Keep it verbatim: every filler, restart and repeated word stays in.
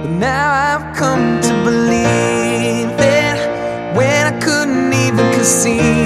But now I've come to believe it when I couldn't even conceive